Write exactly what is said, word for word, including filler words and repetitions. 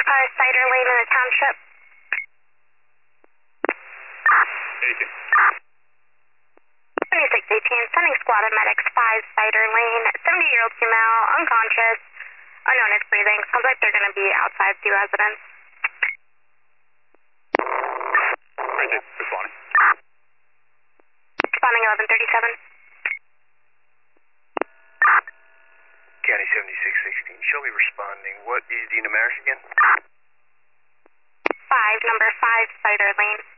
Uh, Cider Lane in the township. eighteen. twenty-six eighteen, sending squad of medics, five Cider Lane, seventy-year-old female, unconscious, unknown is breathing. Sounds like they're going to be outside the residence. Crazy, responding. Responding eleven thirty-seven. County seventy-six sixteen, show me responding. What is the numeric again? five, number five Cider Lane.